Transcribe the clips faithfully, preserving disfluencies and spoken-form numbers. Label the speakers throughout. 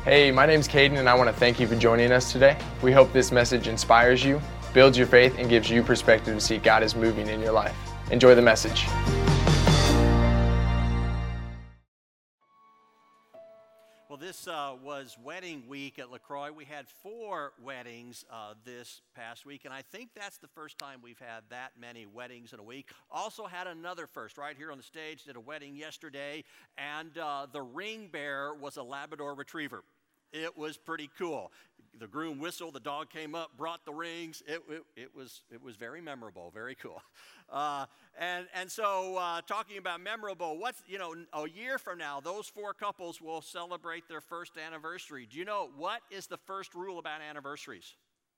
Speaker 1: Hey, my name's Caden, and I want to thank you for joining us today. We hope this message inspires you, builds your faith, and gives you perspective to see God is moving in your life. Enjoy the message.
Speaker 2: Well, this uh, was wedding week at LaCroix. We had four weddings uh, this past week, and I think that's the first time we've had that many weddings in a week. Also had another first right here on the stage, did a wedding yesterday, and uh, the ring bearer was a Labrador Retriever. It was pretty cool. The groom whistled, the dog came up, brought the rings. It, it, it was it was very memorable, very cool. Uh, and and so uh, talking about memorable, what's, you know, a year from now, those four couples will celebrate their first anniversary. Do you know what is the first rule about anniversaries?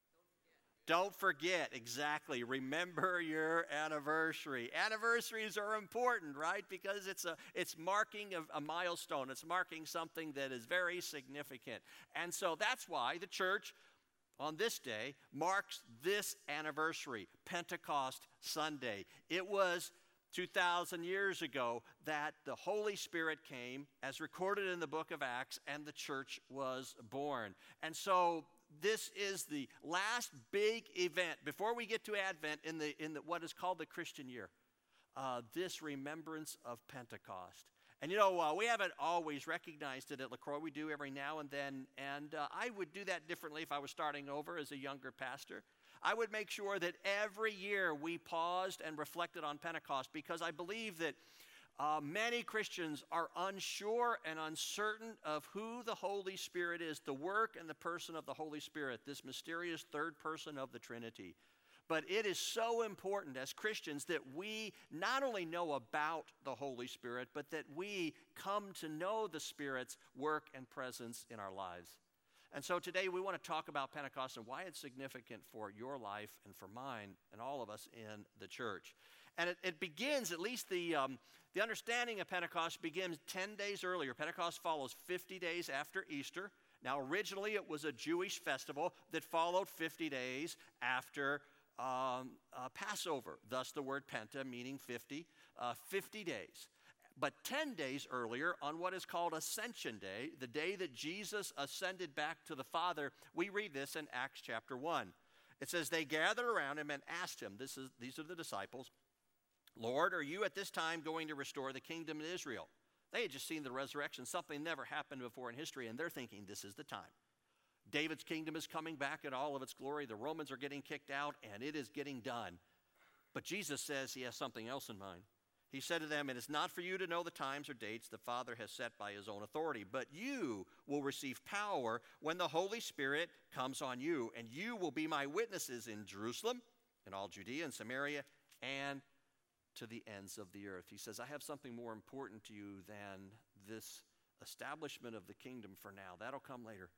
Speaker 2: Don't forget, exactly. Remember your anniversary. Anniversaries are important, right? Because it's a it's marking a, a milestone. It's marking something that is very significant. And so that's why the church on this day marks this anniversary, Pentecost Sunday. It was two thousand years ago that the Holy Spirit came, as recorded in the book of Acts, and the church was born. And so this is the last big event before we get to Advent in the in the, what is called the Christian year. Uh, this remembrance of Pentecost. And you know, uh, we haven't always recognized it at LaCroix. We do every now and then. And uh, I would do that differently if I was starting over as a younger pastor. I would make sure that every year we paused and reflected on Pentecost, because I believe that Uh, many Christians are unsure and uncertain of who the Holy Spirit is, the work and the person of the Holy Spirit, this mysterious third person of the Trinity. But it is so important as Christians that we not only know about the Holy Spirit, but that we come to know the Spirit's work and presence in our lives. And so today we want to talk about Pentecost and why it's significant for your life and for mine and all of us in the church. And it, it begins, at least the um, the understanding of Pentecost begins ten days earlier. Pentecost follows fifty days after Easter. Now, originally it was a Jewish festival that followed fifty days after um, uh, Passover. Thus the word Penta, meaning fifty, uh, fifty days. But ten days earlier, on what is called Ascension Day, the day that Jesus ascended back to the Father, we read this in Acts chapter one. It says, they gathered around him and asked him, this is these are the disciples, Lord, are you at this time going to restore the kingdom in Israel? They had just seen the resurrection, something never happened before in history, and they're thinking this is the time. David's kingdom is coming back in all of its glory. The Romans are getting kicked out, and it is getting done. But Jesus says he has something else in mind. He said to them, it is not for you to know the times or dates the Father has set by his own authority, but you will receive power when the Holy Spirit comes on you, and you will be my witnesses in Jerusalem, in all Judea and Samaria, and to the ends of the earth. He says, I have something more important to you than this establishment of the kingdom for now. That'll come later.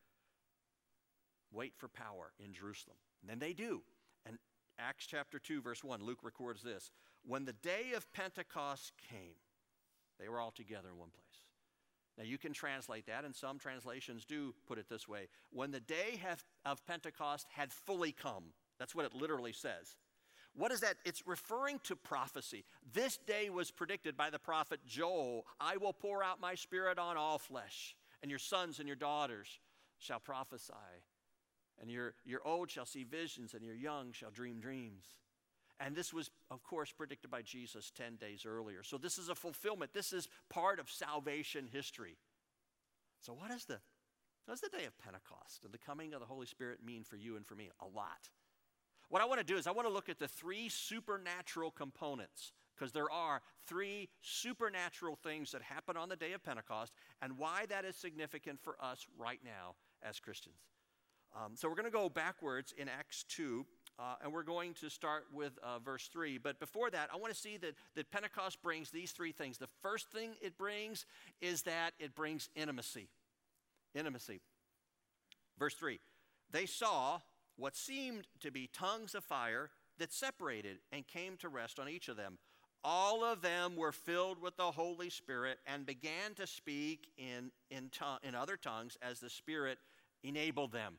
Speaker 2: Wait for power in Jerusalem. And then they do. And Acts chapter two, verse one, Luke records this. When the day of Pentecost came, they were all together in one place. Now you can translate that, and some translations do put it this way. When the day have, of Pentecost had fully come. That's what it literally says. What is that? It's referring to prophecy. This day was predicted by the prophet Joel. I will pour out my spirit on all flesh, and your sons and your daughters shall prophesy, and your, your old shall see visions, and your young shall dream dreams. And this was, of course, predicted by Jesus ten days earlier. So this is a fulfillment. This is part of salvation history. So what is the, what does the day of Pentecost and the coming of the Holy Spirit mean for you and for me? A lot. What I want to do is I want to look at the three supernatural components, because there are three supernatural things that happen on the day of Pentecost and why that is significant for us right now as Christians. Um, so we're going to go backwards in Acts two, uh, and we're going to start with uh, verse three. But before that, I want to see that, that Pentecost brings these three things. The first thing it brings is that it brings intimacy. Intimacy. Verse three, they saw what seemed to be tongues of fire that separated and came to rest on each of them. All of them were filled with the Holy Spirit and began to speak in, in, tongue, in other tongues as the Spirit enabled them.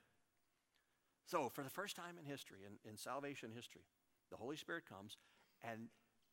Speaker 2: So for the first time in history, in, in salvation history, the Holy Spirit comes and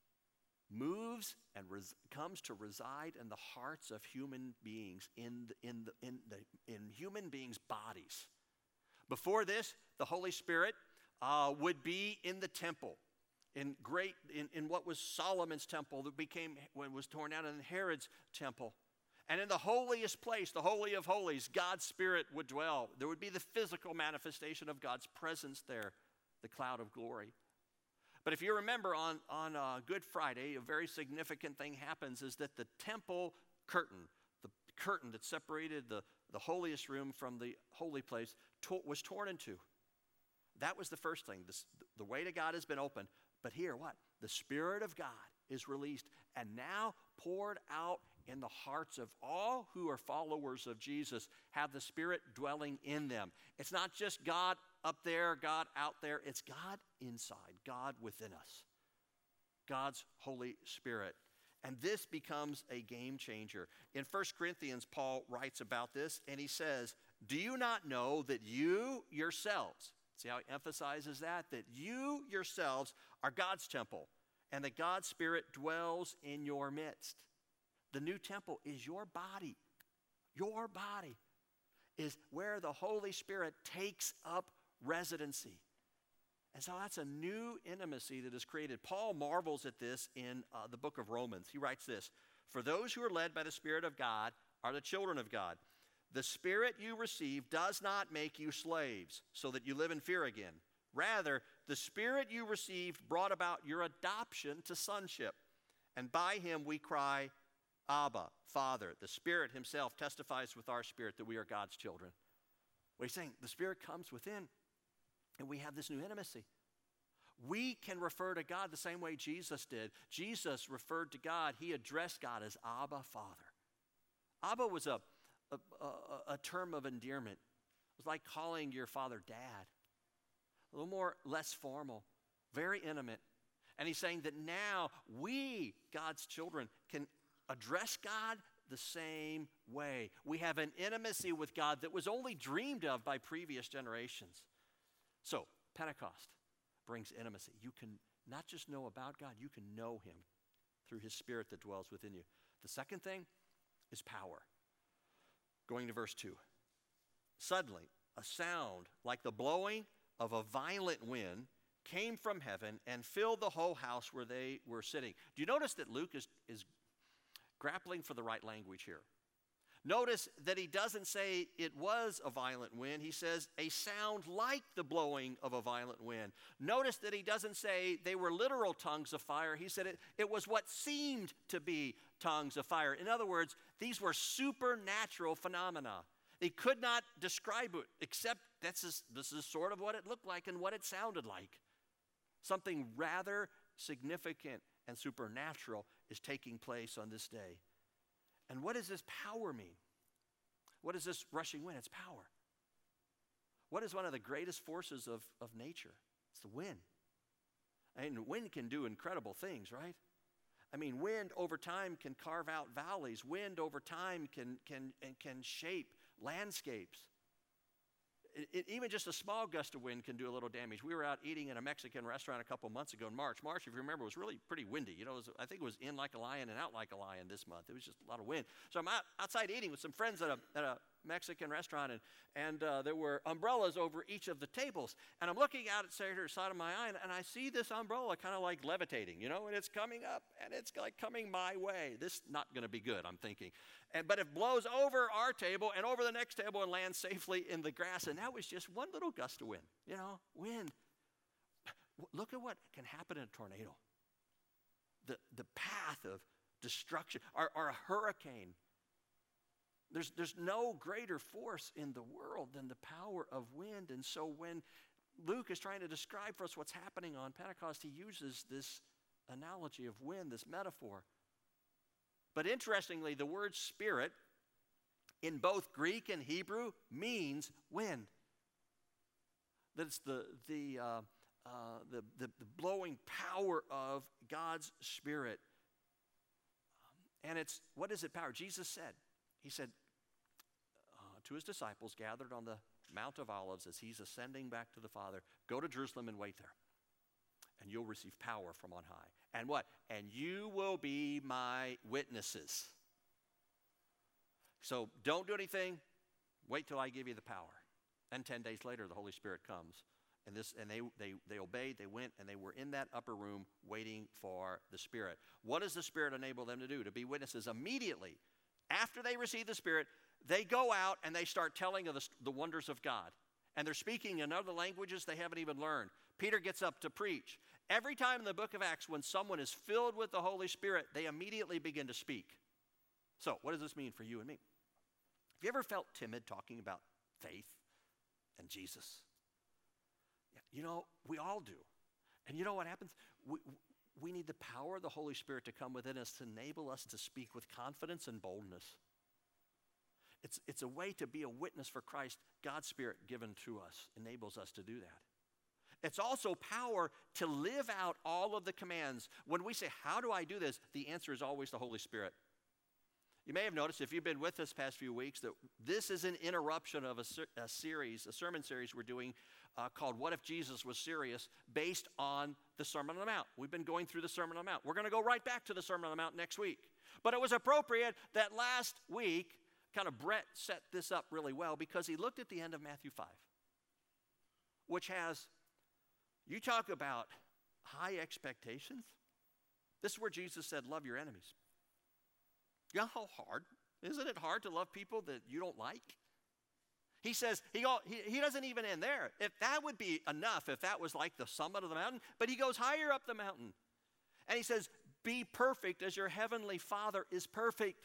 Speaker 2: moves and res- comes to reside in the hearts of human beings, in the, in the, in the in human human beings' bodies. Before this, the Holy Spirit uh, would be in the temple, in great in, in what was Solomon's temple that became when it was torn down, in Herod's temple. And in the holiest place, the Holy of Holies, God's Spirit would dwell. There would be the physical manifestation of God's presence there, the cloud of glory. But if you remember on, on uh, Good Friday, a very significant thing happens is that the temple curtain, the curtain that separated the, the holiest room from the holy place, to, was torn in two. That was the first thing. This, the way to God has been opened. But here, what? The Spirit of God is released and now poured out in the hearts of all who are followers of Jesus, have the Spirit dwelling in them. It's not just God up there, God out there. It's God inside, God within us, God's Holy Spirit. And this becomes a game changer. In First Corinthians, Paul writes about this, and he says, do you not know that you yourselves, see how he emphasizes that, that you yourselves are God's temple, and that God's Spirit dwells in your midst. The new temple is your body. Your body is where the Holy Spirit takes up residency. And so that's a new intimacy that is created. Paul marvels at this in uh, the book of Romans. He writes this, for those who are led by the Spirit of God are the children of God. The Spirit you receive does not make you slaves so that you live in fear again. Rather, the Spirit you received brought about your adoption to sonship. And by him we cry, Abba, Father. The Spirit himself testifies with our spirit that we are God's children. What he's saying, the Spirit comes within, and we have this new intimacy. We can refer to God the same way Jesus did. Jesus referred to God, he addressed God as Abba, Father. Abba was a, a, a, a term of endearment. It was like calling your father dad. A little more, less formal, very intimate. And he's saying that now we, God's children, can address God the same way. We have an intimacy with God that was only dreamed of by previous generations. So, Pentecost brings intimacy. You can not just know about God, you can know him through his Spirit that dwells within you. The second thing is power. Going to verse two. Suddenly, a sound like the blowing of a violent wind came from heaven and filled the whole house where they were sitting. Do you notice that Luke is, is grappling for the right language here? Notice that he doesn't say it was a violent wind. He says a sound like the blowing of a violent wind. Notice that he doesn't say they were literal tongues of fire. He said it, it was what seemed to be tongues of fire. In other words, these were supernatural phenomena. They could not describe it, except this is, this is sort of what it looked like and what it sounded like. Something rather significant and supernatural is taking place on this day. And what does this power mean? What is this rushing wind? It's power. What is one of the greatest forces of, of nature? It's the wind. I mean, wind can do incredible things, right? I mean, wind over time can carve out valleys. Wind over time can, can, and can shape landscapes. It, it, even just a small gust of wind can do a little damage. We were out eating in a Mexican restaurant a couple months ago in March. March, if you remember, was really pretty windy. You know, it was, I think it was in like a lion and out like a lion this month. It was just a lot of wind. So I'm out, outside eating with some friends at a, at a Mexican restaurant, and, and uh, there were umbrellas over each of the tables. And I'm looking out at the side of my eye, and, and I see this umbrella kind of like levitating, you know, and it's coming up, and it's like coming my way. This is not going to be good, I'm thinking. And, but it blows over our table and over the next table and lands safely in the grass. And that was just one little gust of wind, you know, wind. Look at what can happen in a tornado. The, the path of destruction, or, or a hurricane. There's, there's no greater force in the world than the power of wind. And so when Luke is trying to describe for us what's happening on Pentecost, he uses this analogy of wind, this metaphor. But interestingly, the word spirit in both Greek and Hebrew means wind. That it's the, the, uh, uh, the, the, the blowing power of God's Spirit. Um, and it's, what is it power? Jesus said, he said uh, to his disciples gathered on the Mount of Olives as he's ascending back to the Father, go to Jerusalem and wait there. And you'll receive power from on high. And what? And you will be my witnesses. So don't do anything. Wait till I give you the power. And ten days later, the Holy Spirit comes. And this, and they, they, they obeyed, they went, and they were in that upper room waiting for the Spirit. What does the Spirit enable them to do? To be witnesses immediately. After they receive the Spirit, they go out and they start telling of the, the wonders of God. And they're speaking in other languages they haven't even learned. Peter gets up to preach. Every time in the book of Acts, when someone is filled with the Holy Spirit, they immediately begin to speak. So, what does this mean for you and me? Have you ever felt timid talking about faith and Jesus? You know, we all do. And you know what happens? We, we need the power of the Holy Spirit to come within us to enable us to speak with confidence and boldness. It's, it's a way to be a witness for Christ. God's Spirit given to us enables us to do that. It's also power to live out all of the commands. When we say, how do I do this? The answer is always the Holy Spirit. You may have noticed, if you've been with us past few weeks, that this is an interruption of a, ser- a series, a sermon series we're doing uh, called What If Jesus Was Serious, based on the Sermon on the Mount. We've been going through the Sermon on the Mount. We're going to go right back to the Sermon on the Mount next week. But it was appropriate that last week, kind of Brett set this up really well, because he looked at the end of Matthew five, which has, you talk about high expectations. This is where Jesus said, love your enemies. You know how hard? Isn't it hard to love people that you don't like? He says, he, he, he doesn't even end there. If that would be enough, if that was like the summit of the mountain, but he goes higher up the mountain. And he says, be perfect as your heavenly Father is perfect.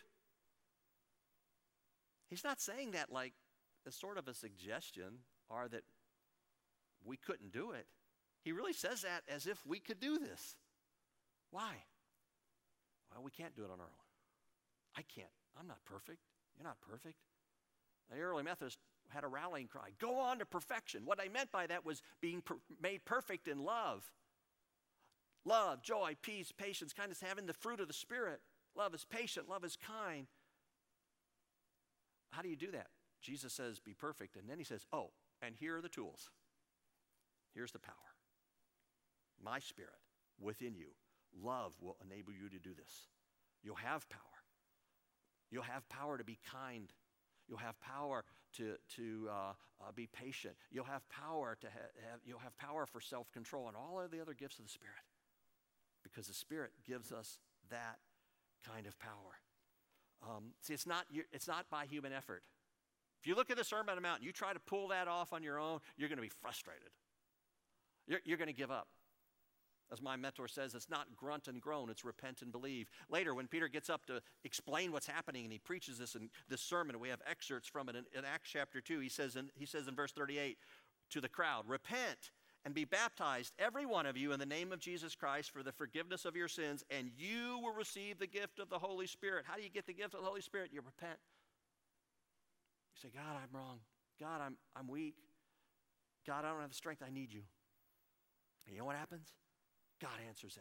Speaker 2: He's not saying that like as sort of a suggestion or that we couldn't do it. He really says that as if we could do this. Why? Well, we can't do it on our own. I can't. I'm not perfect. You're not perfect. The early Methodists had a rallying cry, go on to perfection. What I meant by that was being per- made perfect in love. Love, joy, peace, patience, kindness, having the fruit of the Spirit. Love is patient. Love is kind. How do you do that? Jesus says, be perfect. And then he says, oh, and here are the tools. Here's the power. My Spirit within you. Love will enable you to do this. You'll have power. You'll have power to be kind. You'll have power to, to uh, uh, be patient. You'll have power to ha- have, you'll have power for self-control and all of the other gifts of the Spirit. Because the Spirit gives us that kind of power. Um, see, it's not, it's not by human effort. If you look at the Sermon on the Mount and you try to pull that off on your own, you're going to be frustrated. You're, you're going to give up. As my mentor says, it's not grunt and groan, it's repent and believe. Later, when Peter gets up to explain what's happening and he preaches this in this sermon, we have excerpts from it in, in Acts chapter two. He says, in, he says in verse thirty-eight to the crowd, repent and be baptized, every one of you, in the name of Jesus Christ for the forgiveness of your sins, and you will receive the gift of the Holy Spirit. How do you get the gift of the Holy Spirit? You repent. You say, God, I'm wrong. God, I'm, I'm weak. God, I don't have the strength. I need you. And you know what happens? God answers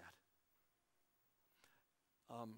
Speaker 2: that. Um,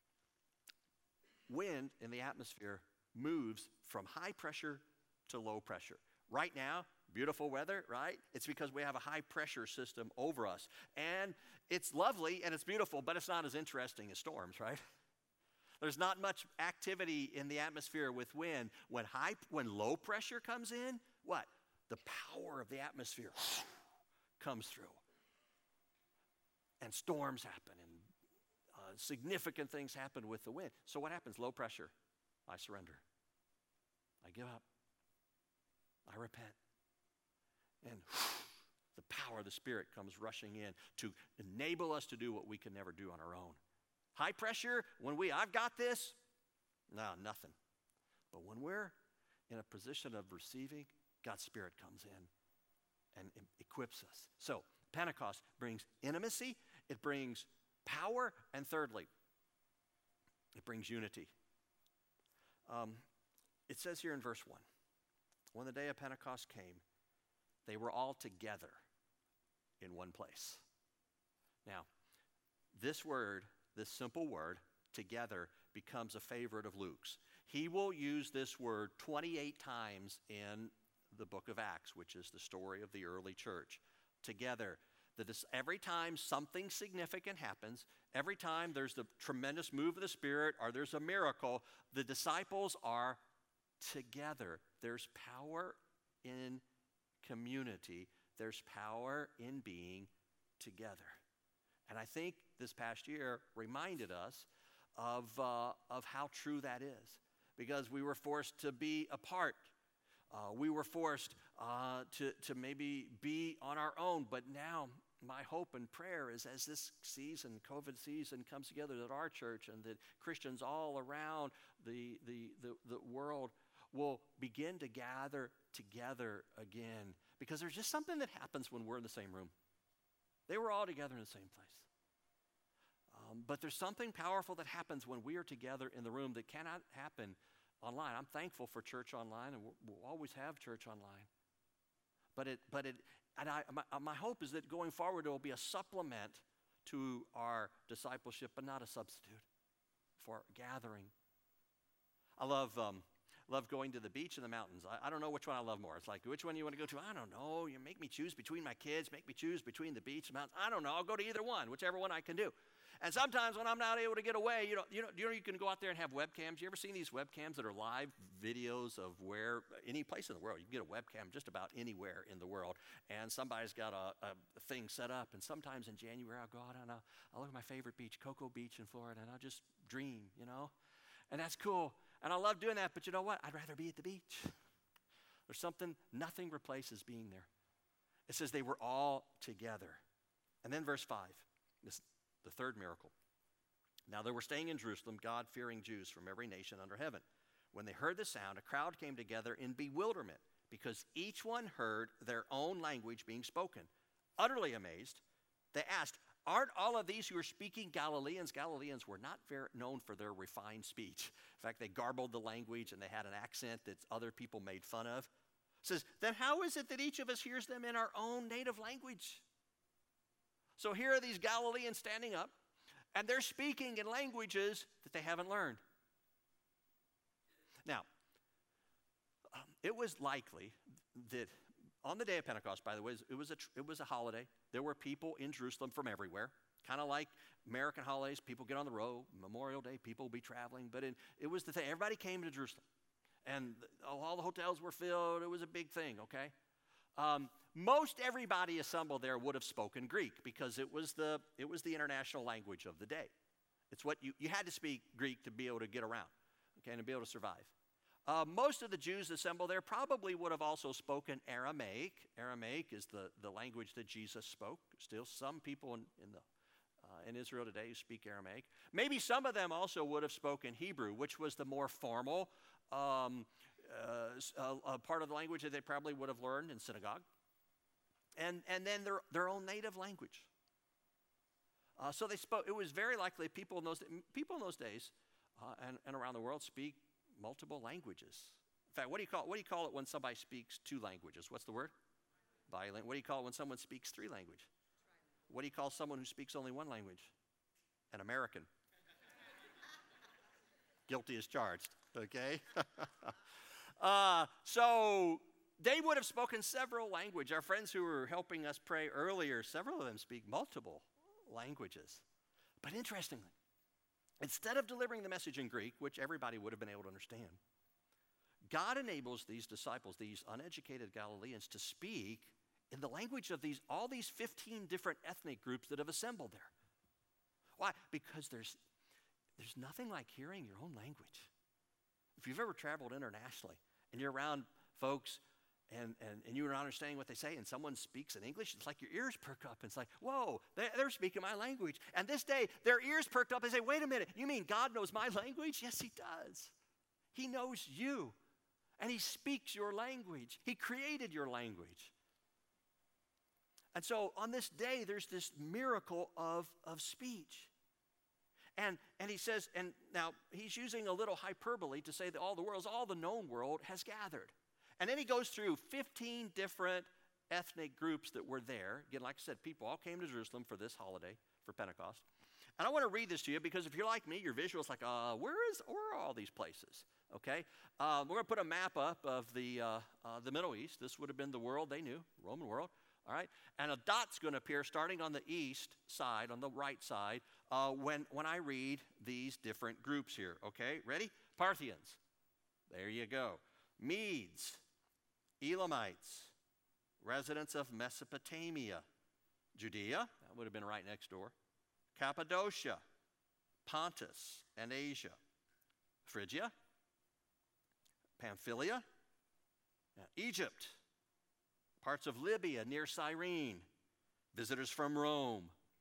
Speaker 2: wind in the atmosphere moves from high pressure to low pressure. Right now, beautiful weather, right? It's because we have a high pressure system over us. And it's lovely and it's beautiful, but it's not as interesting as storms, right? There's not much activity in the atmosphere with wind. When high, when low pressure comes in, what? The power of the atmosphere comes through. And storms happen, and uh, significant things happen with the wind. So what happens? Low pressure. I surrender. I give up. I repent. And the power of the Spirit comes rushing in to enable us to do what we can never do on our own. High pressure, when we, I've got this, no, nothing. But when we're in a position of receiving, God's Spirit comes in and equips us. So Pentecost brings intimacy, it brings power, and thirdly, it brings unity. Um, it says here in verse one, when the day of Pentecost came, they were all together in one place. Now, this word, this simple word, together, becomes a favorite of Luke's. He will use this word twenty-eight times in the book of Acts, which is the story of the early church. Together. That this, every time something significant happens, every time there's the tremendous move of the Spirit or there's a miracle, the disciples are together. there's power in community. There's power in being together. And I think this past year reminded us of, uh, of how true that is, because we were forced to be apart. Uh, we were forced uh, to, to maybe be on our own, but now my hope and prayer is as this season, COVID season, comes together, that our church and that Christians all around the, the, the, the world will begin to gather together again, because there's just something that happens when we're in the same room. They were all together in the same place. Um, but there's something powerful that happens when we are together in the room that cannot happen online. I'm thankful for church online, and we'll, we'll always have church online. But it, but it, and I, my, my hope is that going forward, it will be a supplement to our discipleship, but not a substitute for gathering. I love, um, love going to the beach and the mountains. I, I don't know which one I love more. It's like, which one you want to go to? I don't know. You make me choose between my kids, make me choose between the beach and mountains. I don't know. I'll go to either one, whichever one I can do. And sometimes when I'm not able to get away, you know, you know, you know, you can go out there and have webcams. You ever seen these webcams that are live videos of where, any place in the world, you can get a webcam just about anywhere in the world, and somebody's got a, a thing set up, and sometimes in January I'll go out and I'll, I'll look at my favorite beach, Cocoa Beach in Florida, and I'll just dream, you know, and that's cool, and I love doing that, but you know what? I'd rather be at the beach. There's something, nothing replaces being there. It says they were all together. And then verse five, this the third miracle. Now they were staying in Jerusalem, God-fearing Jews from every nation under heaven. When they heard the sound, a crowd came together in bewilderment, because each one heard their own language being spoken. Utterly amazed, they asked, aren't all of these who are speaking Galileans? Galileans were not very known for their refined speech. In fact, they garbled the language and they had an accent that other people made fun of. It says, then how is it that each of us hears them in our own native language? So here are these Galileans standing up, and they're speaking in languages that they haven't learned. Now, um, it was likely that on the day of Pentecost, by the way, it was a, it was a holiday. There were people in Jerusalem from everywhere, kind of like American holidays. People get on the road. Memorial Day, people will be traveling. But in, it was the thing. Everybody came to Jerusalem, and all the hotels were filled. It was a big thing, okay? Um, most everybody assembled there would have spoken Greek, because it was the it was the international language of the day. It's what you, you had to speak Greek to be able to get around, okay, and to be able to survive. Uh, most of the Jews assembled there probably would have also spoken Aramaic. Aramaic is the, the language that Jesus spoke. Still some people in, in, the, uh, in Israel today who speak Aramaic. Maybe some of them also would have spoken Hebrew, which was the more formal um, uh, uh, part of the language that they probably would have learned in synagogue. And, and then their, their own native language. Uh, so they spoke. It was very likely people in those, people in those days uh, and, and around the world speak multiple languages. In fact, what do you call what do you call it when somebody speaks two languages? What's the word? Bilingual. What do you call it when someone speaks three languages? What do you call someone who speaks only one language? An American. Guilty as charged. Okay. uh, so they would have spoken several languages. Our friends who were helping us pray earlier, several of them speak multiple languages. But interestingly, instead of delivering the message in Greek, which everybody would have been able to understand, God enables these disciples, these uneducated Galileans, to speak in the language of these all these fifteen different ethnic groups that have assembled there. Why? Because there's, there's nothing like hearing your own language. If you've ever traveled internationally and you're around folks and, and, and you're not understanding what they say and someone speaks in English, it's like your ears perk up. It's like, whoa, they're, they're speaking my language. And this day, their ears perked up and say, wait a minute, you mean God knows my language? Yes, he does. He knows you. And he speaks your language. He created your language. And so on this day, there's this miracle of, of speech. And, and he says, and now he's using a little hyperbole to say that all the world, all the known world has gathered. And then he goes through fifteen different ethnic groups that were there. Again, like I said, people all came to Jerusalem for this holiday, for Pentecost. And I want to read this to you because if you're like me, your visual is like, uh, where is, where are all these places? Okay, uh, we're going to put a map up of the, uh, uh, the Middle East. This would have been the world they knew, Roman world. All right, and a dot's going to appear starting on the east side, on the right side, uh, when, when I read these different groups here. Okay, ready? Parthians. There you go. Medes. Elamites, residents of Mesopotamia, Judea, that would have been right next door, Cappadocia, Pontus and Asia, Phrygia, Pamphylia, Egypt, parts of Libya near Cyrene, visitors from Rome,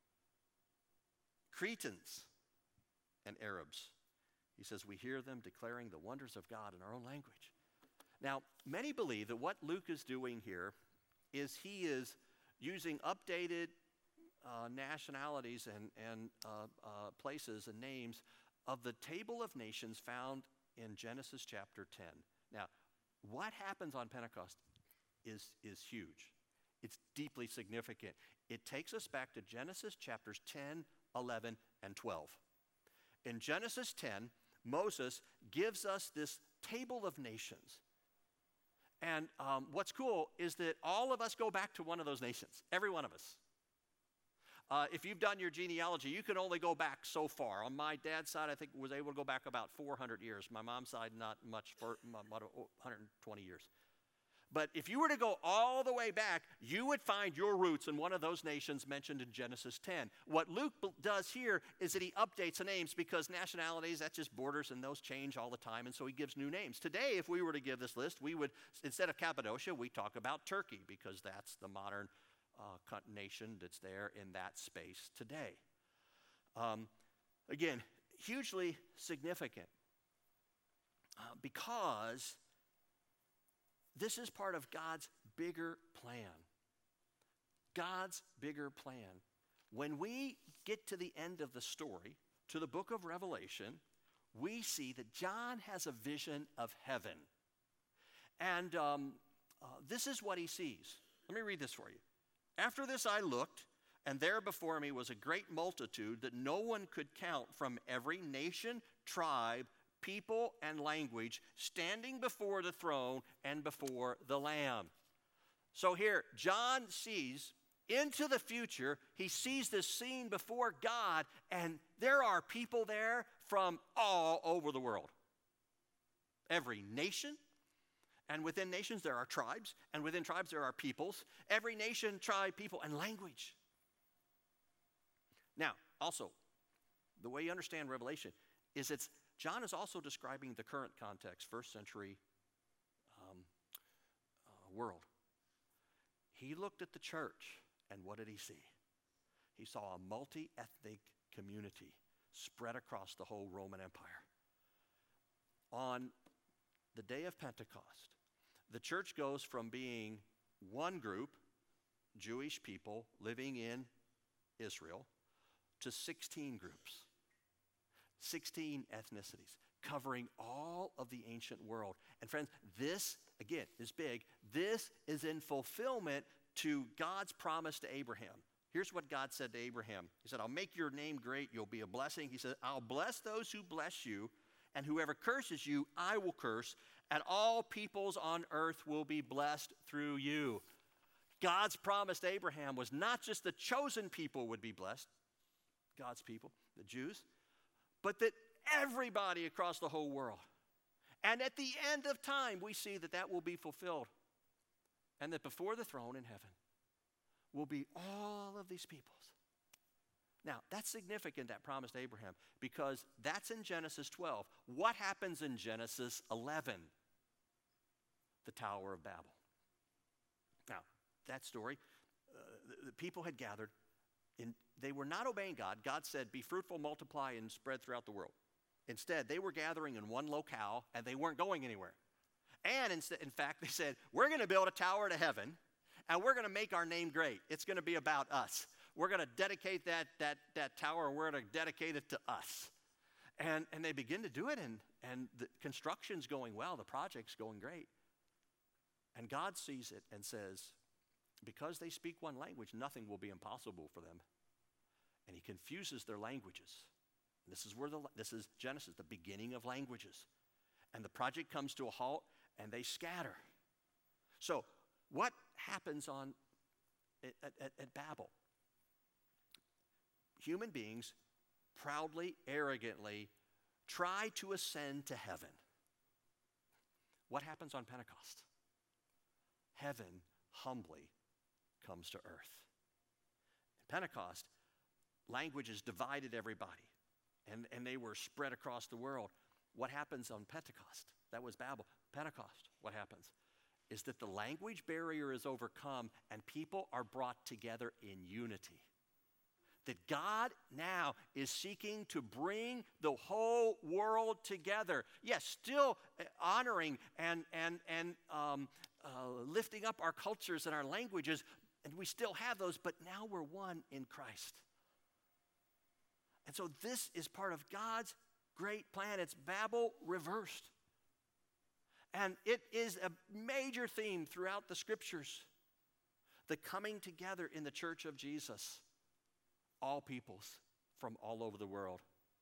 Speaker 2: Cretans, and Arabs. He says, we hear them declaring the wonders of God in our own language. Now, many believe that what Luke is doing here is he is using updated uh, nationalities and, and uh, uh, places and names of the table of nations found in Genesis chapter ten. Now, what happens on Pentecost is, is huge. It's deeply significant. It takes us back to Genesis chapters ten, eleven, and twelve. In Genesis ten, Moses gives us this table of nations. And um, what's cool is that all of us go back to one of those nations, every one of us. Uh, if you've done your genealogy, you can only go back so far. On my dad's side, I think was able to go back about four hundred years. My mom's side, not much, for about one hundred twenty years. But if you were to go all the way back, you would find your roots in one of those nations mentioned in Genesis ten. What Luke does here is that he updates the names because nationalities, that's just borders, and those change all the time, and so he gives new names. Today, if we were to give this list, we would, instead of Cappadocia, we talk about Turkey because that's the modern uh, nation that's there in that space today. Um, again, hugely significant uh, because this is part of God's bigger plan. God's bigger plan. When we get to the end of the story, to the book of Revelation, we see that John has a vision of heaven. And um, uh, this is what he sees. Let me read this for you. After this I looked, and there before me was a great multitude that no one could count from every nation, tribe, people, and language, standing before the throne and before the Lamb. So here, John sees into the future. He sees this scene before God, and there are people there from all over the world. Every nation, and within nations there are tribes, and within tribes there are peoples. Every nation, tribe, people, and language. Now, also, the way you understand Revelation is it's John is also describing the current context, first century um, uh, world. He looked at the church, and what did he see? He saw a multi-ethnic community spread across the whole Roman Empire. On the day of Pentecost, the church goes from being one group, Jewish people living in Israel, to sixteen groups. sixteen ethnicities, covering all of the ancient world. And friends, this, again, is big. This is in fulfillment to God's promise to Abraham. Here's what God said to Abraham. He said, I'll make your name great. You'll be a blessing. He said, I'll bless those who bless you, and whoever curses you, I will curse, and all peoples on earth will be blessed through you. God's promise to Abraham was not just the chosen people would be blessed, God's people, the Jews, but that everybody across the whole world. And at the end of time, we see that that will be fulfilled. And that before the throne in heaven will be all of these peoples. Now, that's significant, that promise to Abraham, because that's in Genesis twelve. What happens in Genesis eleven? The Tower of Babel. Now, that story, uh, the, the people had gathered. In, they were not obeying God. God said, be fruitful, multiply, and spread throughout the world. Instead, they were gathering in one locale, and they weren't going anywhere. And instead, in fact, they said, we're going to build a tower to heaven, and we're going to make our name great. It's going to be about us. We're going to dedicate that, that, that tower, and we're going to dedicate it to us. And, and they begin to do it, and, and the construction's going well. The project's going great. And God sees it and says, because they speak one language, nothing will be impossible for them. And he confuses their languages. This is where the this is Genesis, the beginning of languages. And the project comes to a halt, and they scatter. So what happens on at, at, at Babel? Human beings proudly, arrogantly try to ascend to heaven. What happens on Pentecost? heaven humbly comes to earth. In Pentecost, languages divided everybody, and, and they were spread across the world. What happens on Pentecost? That was Babel. Pentecost, what happens? Is that the language barrier is overcome and people are brought together in unity. That God now is seeking to bring the whole world together. Yes, still honoring and, and, and um, uh, lifting up our cultures and our languages, and we still have those, but now we're one in Christ. And so this is part of God's great plan. It's Babel reversed. And it is a major theme throughout the scriptures. The coming together in the church of Jesus. All peoples from all over the world.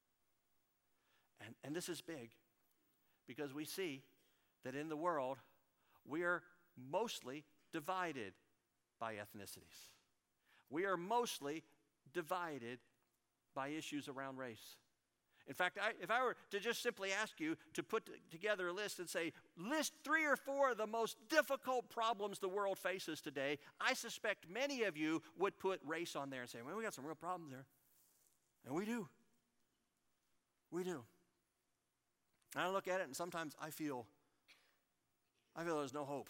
Speaker 2: And, and this is big because we see that in the world we are mostly divided by ethnicities. We are mostly divided by issues around race. In fact, I, if I were to just simply ask you to put t- together a list and say, list three or four of the most difficult problems the world faces today, I suspect many of you would put race on there and say, well, we got some real problems there. And we do. We do. And I look at it and sometimes I feel, I feel there's no hope.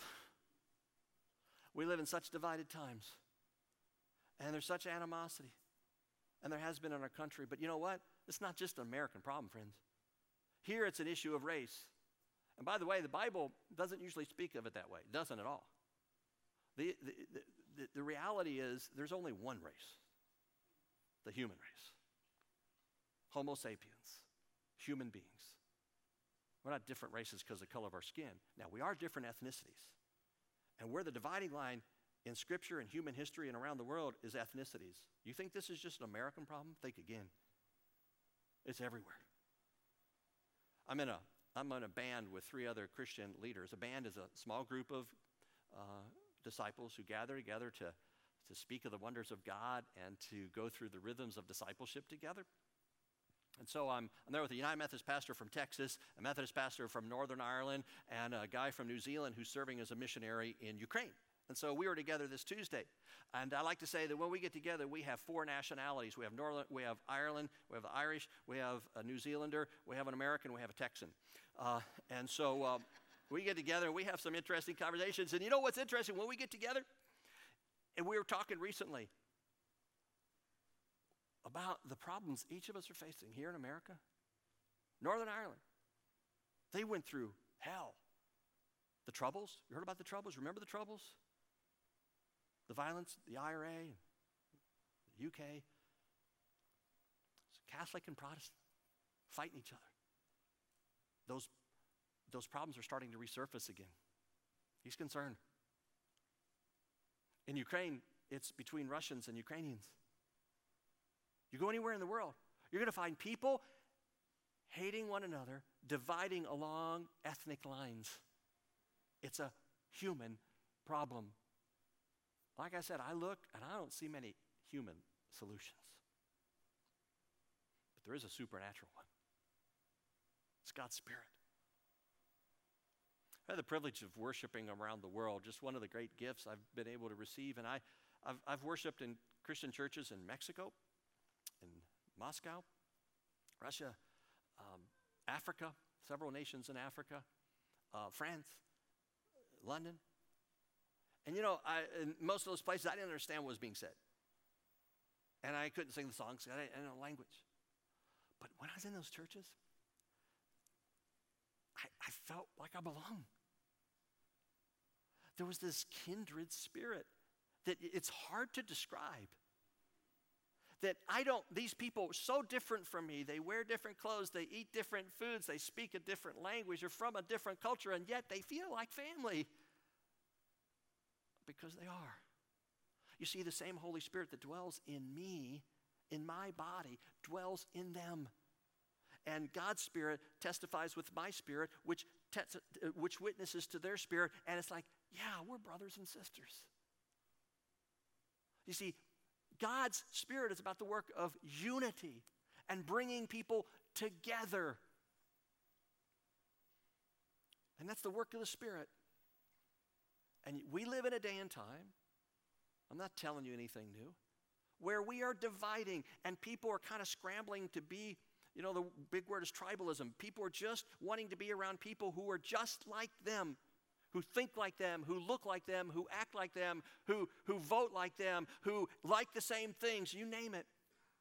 Speaker 2: We live in such divided times. And there's such animosity. And there has been in our country. But you know what? It's not just an American problem, friends. Here it's an issue of race. And by the way, the Bible doesn't usually speak of it that way. It doesn't at all. The, the, the, the reality is there's only one race. The human race. Homo sapiens. Human beings. We're not different races because of the color of our skin. Now, we are different ethnicities. And where the dividing line in Scripture and human history and around the world is ethnicities. You think this is just an American problem? Think again. It's everywhere. I'm in a, I'm in a band with three other Christian leaders. A band is a small group of uh, disciples who gather together to, to speak of the wonders of God and to go through the rhythms of discipleship together. And so I'm, I'm there with a United Methodist pastor from Texas, a Methodist pastor from Northern Ireland, and a guy from New Zealand who's serving as a missionary in Ukraine. And so we were together this Tuesday. And I like to say that when we get together, we have four nationalities. We have Northern, we have Ireland, we have the Irish, we have a New Zealander, we have an American, we have a Texan. Uh, and so uh, we get together and we have some interesting conversations. And you know what's interesting? When we get together, and we were talking recently about the problems each of us are facing here in America. Northern Ireland, they went through hell. The Troubles, you heard about the Troubles? Remember the Troubles? The violence, the I R A, the U K, Catholic and Protestant fighting each other. Those, those problems are starting to resurface again. He's concerned. In Ukraine, it's between Russians and Ukrainians. You go anywhere in the world, you're going to find people hating one another, dividing along ethnic lines. It's a human problem. Like I said, I look and I don't see many human solutions. But there is a supernatural one. It's God's Spirit. I had the privilege of worshiping around the world, just one of the great gifts I've been able to receive. And I, I've, I've worshiped in Christian churches in Mexico, in Moscow, Russia, um, Africa, several nations in Africa, uh, France, London. And you know, I, in most of those places, I didn't understand what was being said. And I couldn't sing the songs, I didn't know language. But when I was in those churches, I, I felt like I belonged. There was this kindred spirit that it's hard to describe. That I don't, these people are so different from me. They wear different clothes, they eat different foods, they speak a different language, they're from a different culture, and yet they feel like family. Because they are. You see, the same Holy Spirit that dwells in me, in my body, dwells in them. And God's Spirit testifies with my spirit, which, tes- which witnesses to their spirit, and it's like, yeah, we're brothers and sisters. You see, God's Spirit is about the work of unity and bringing people together. And that's the work of the Spirit. And we live in a day and time, I'm not telling you anything new, where we are dividing and people are kind of scrambling to be, you know, the big word is tribalism. People are just wanting to be around people who are just like them, who think like them, who look like them, who act like them, who, who vote like them, who like the same things, you name it.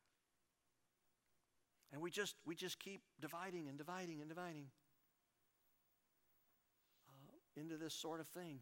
Speaker 2: And we just, we just keep dividing and dividing and dividing uh, into this sort of thing.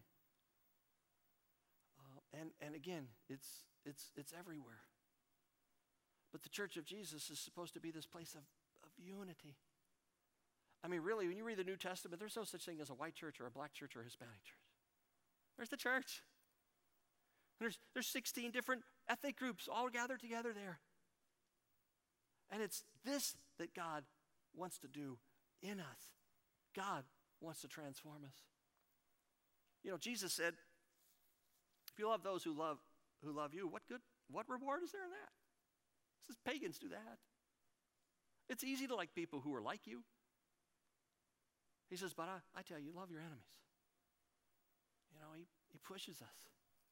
Speaker 2: Uh, and, and again, it's, it's, it's everywhere. But the Church of Jesus is supposed to be this place of, of unity. I mean, really, when you read the New Testament, there's no such thing as a white church or a black church or a Hispanic church. There's the church. There's, there's sixteen different ethnic groups all gathered together there. And it's this that God wants to do in us. God wants to transform us. You know, Jesus said, if you love those who love who love you, what good, what reward is there in that? He says pagans do that. It's easy to like people who are like you. He says, but I, I tell you, love your enemies. You know, he, he pushes us.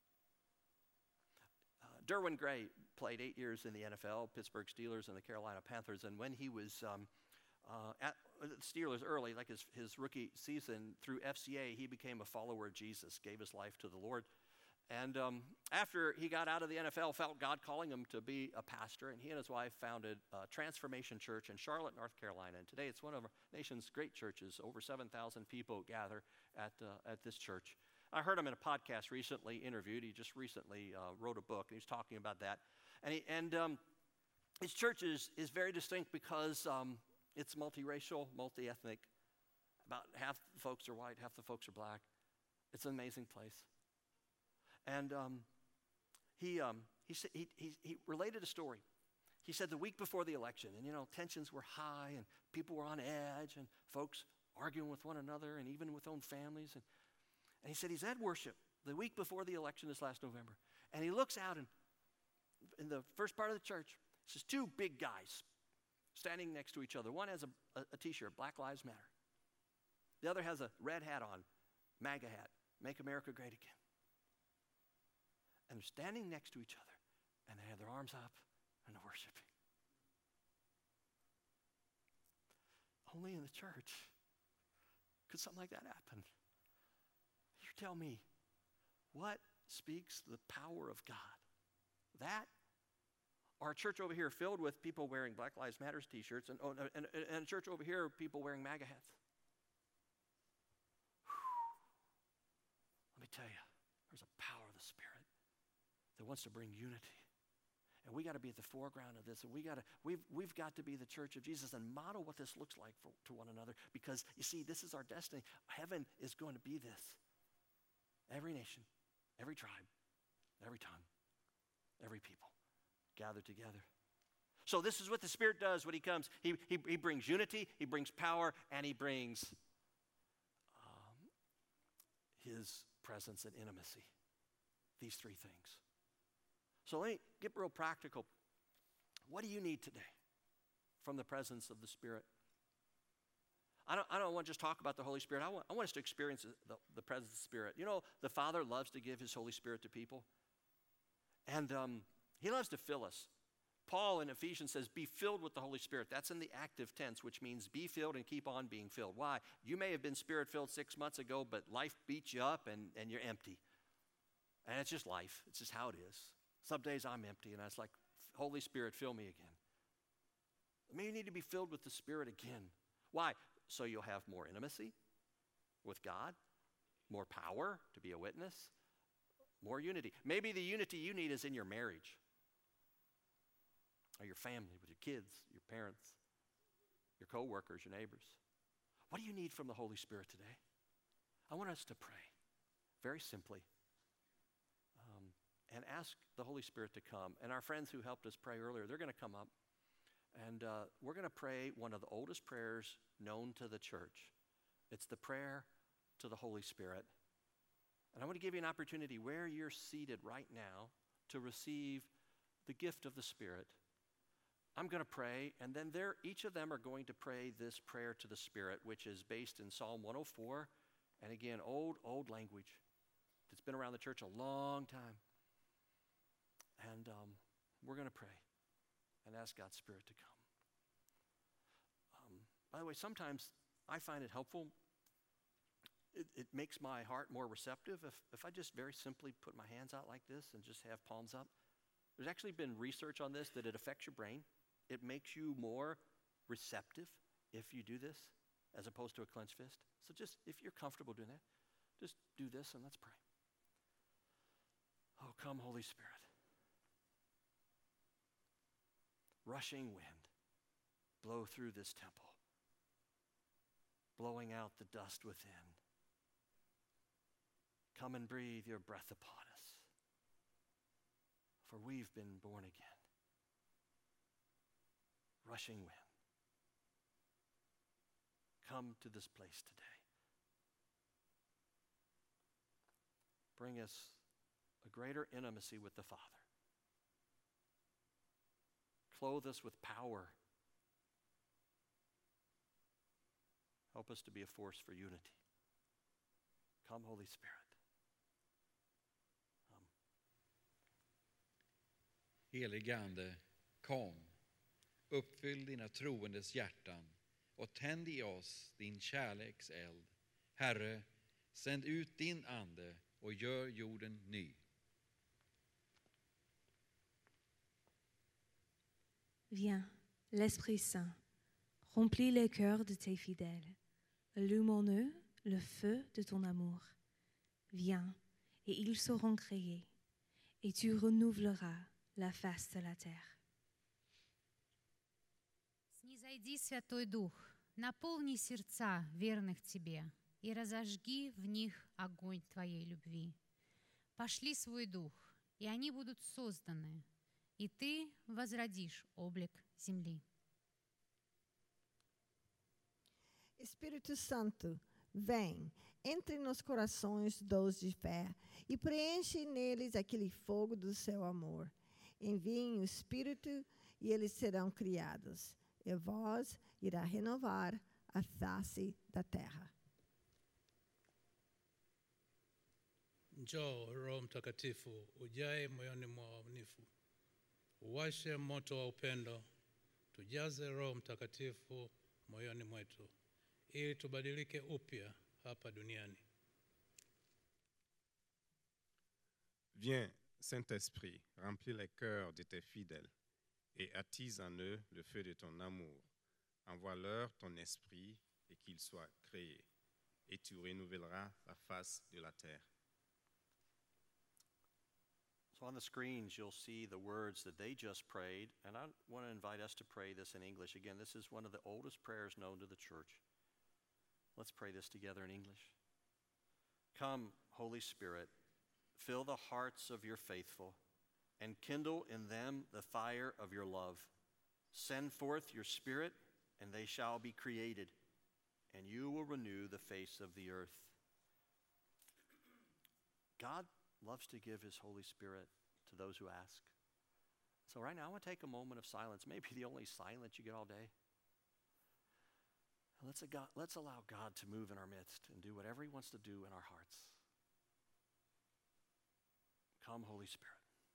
Speaker 2: Uh, Derwin Gray played eight years in the N F L, Pittsburgh Steelers and the Carolina Panthers, and when he was um, uh, at the Steelers early, like his, his rookie season, through F C A, he became a follower of Jesus, gave his life to the Lord. And um, after he got out of the N F L, felt God calling him to be a pastor, and he and his wife founded uh, Transformation Church in Charlotte, North Carolina. And today it's one of our nation's great churches. Over seven thousand people gather at, uh, at this church. I heard him in a podcast recently interviewed. He just recently uh, wrote a book, and he's talking about that. And, he, and um, his church is, is very distinct because um, it's multiracial, multi-ethnic. About half the folks are white, half the folks are black. It's an amazing place. And um, he, um, he, he, he, he related a story. He said the week before the election, and you know, tensions were high, and people were on edge, and folks arguing with one another, and even with own families. And, and he said he's at worship the week before the election this last November. And he looks out, and in the first part of the church, he says two big guys standing next to each other. One has a, a, a t-shirt, Black Lives Matter. The other has a red hat on, MAGA hat, Make America Great Again. And they're standing next to each other, and they have their arms up, and they're worshiping. Only in the church could something like that happen. You tell me, what speaks the power of God? That, or a church over here filled with people wearing Black Lives Matter t-shirts, and, and, and a church over here, people wearing MAGA hats? Whew. Let me tell you, there's a power of the Spirit that wants to bring unity. And we got to be at the foreground of this, and we got to, we've, we've got to be the church of Jesus and model what this looks like for, to one another, because you see, this is our destiny. Heaven is going to be this. Every nation, every tribe, every tongue, every people gathered together. So this is what the Spirit does when he comes. He, he, he brings unity, he brings power, and he brings um, his presence and intimacy. These three things. So let me get real practical. What do you need today from the presence of the Spirit? I don't, I don't want to just talk about the Holy Spirit. I want, I want us to experience the, the presence of the Spirit. You know, the Father loves to give his Holy Spirit to people. And um, he loves to fill us. Paul in Ephesians says, be filled with the Holy Spirit. That's in the active tense, which means be filled and keep on being filled. Why? You may have been Spirit-filled six months ago, but life beats you up and, and you're empty. And it's just life. It's just how it is. Some days I'm empty, and I was like, Holy Spirit, fill me again. I mean, you need to be filled with the Spirit again. Why? So you'll have more intimacy with God, more power to be a witness, more unity. Maybe the unity you need is in your marriage, or your family, with your kids, your parents, your co-workers, your neighbors. What do you need from the Holy Spirit today? I want us to pray very simply. And ask the Holy Spirit to come. And our friends who helped us pray earlier, they're going to come up. And uh, we're going to pray one of the oldest prayers known to the church. It's the prayer to the Holy Spirit. And I want to give you an opportunity where you're seated right now to receive the gift of the Spirit. I'm going to pray, and then they're, each of them are going to pray this prayer to the Spirit, which is based in Psalm one oh four. And again, old, old language. that's been around the church a long time. And um, we're going to pray and ask God's Spirit to come. Um, by the way, sometimes I find it helpful. It, it makes my heart more receptive if, if I just very simply put my hands out like this and just have palms up. There's actually been research on this that it affects your brain. It makes you more receptive if you do this as opposed to a clenched fist. So just, if you're comfortable doing that, just do this and let's pray. Oh, come, Holy Spirit. Rushing wind, blow through this temple, blowing out the dust within. Come and breathe your breath upon us, for we've been born again. Rushing wind, come to this place today. Bring us a greater intimacy with the Father. Clothe us with power. Help us to be a force for unity. Come, Holy Spirit. Um.
Speaker 3: Helige Ande, kom. Uppfyll dina troendes hjärtan och tänd i oss din kärlekseld. Herre, sänd ut din ande och gör jorden ny.
Speaker 4: Viens, l'Esprit Saint, remplis les cœurs de tes fidèles. Allume en eux le feu de ton amour. Viens, et ils seront créés, et tu renouvelleras la face de la terre.
Speaker 5: Снизойди, Святой Дух, наполни сердца верных Тебе и разожги в них огонь Твоей любви. Пошли свой Дух, и они будут созданы, и Ты возродишь облик земли.
Speaker 6: Espírito Santo, vem, entre nos corações dos de fé e preenche neles aquele fogo do seu amor. Enviem o Espírito e eles serão criados, e a voz irá renovar a face da terra.
Speaker 7: Njoo Roho Mtakatifu, ujae moyoni mwa waaminifu. Uwashe moto wa upendo, tujaze Roho Mtakatifu moyoni mwetu, ili tubadilike upya hapa duniani.
Speaker 8: Viens, Saint-Esprit, remplis les cœurs de tes fidèles et attise en eux le feu de ton amour. Envoie-leur ton esprit et qu'ils soient créés, et tu renouvelleras la face de la terre.
Speaker 2: So on the screens, you'll see the words that they just prayed, and I want to invite us to pray this in English. Again, this is one of the oldest prayers known to the church. Let's pray this together in English. Come, Holy Spirit, fill the hearts of your faithful, and kindle in them the fire of your love. Send forth your Spirit, and they shall be created, and you will renew the face of the earth. God loves to give his Holy Spirit to those who ask. So right now, I want to take a moment of silence, maybe the only silence you get all day. Let's, let's allow God to move in our midst and do whatever he wants to do in our hearts. Come, Holy Spirit.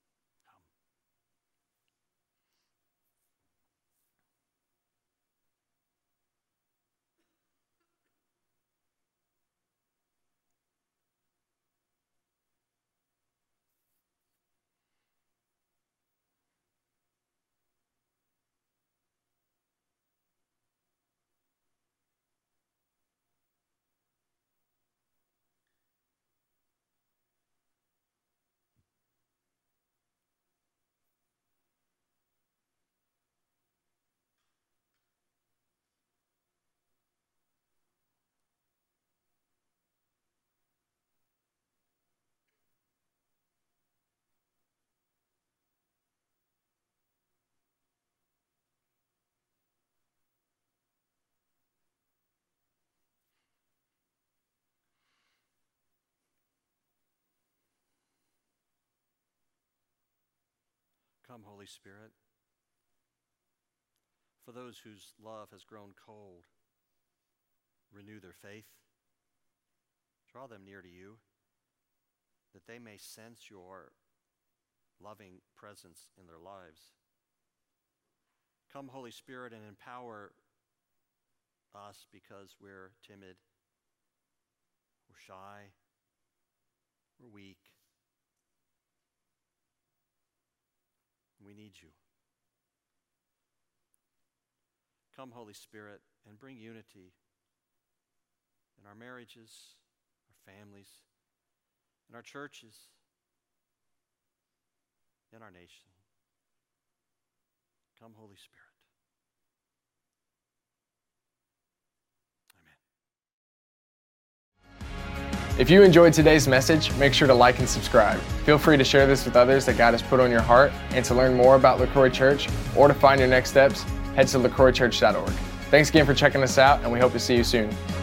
Speaker 2: Come, Holy Spirit. For those whose love has grown cold, renew their faith. Draw them near to you. that they may sense your loving presence in their lives. Come, Holy Spirit, and empower us because we're timid, we're shy, we're weak. We need you. Come, Holy Spirit, and bring unity in our marriages, our families, in our churches, in our nation. Come, Holy Spirit.
Speaker 1: If you enjoyed today's message, make sure to like and subscribe. Feel free to share this with others that God has put on your heart, and to learn more about LaCroix Church or to find your next steps, head to lacroix church dot org. Thanks again for checking us out, and we hope to see you soon.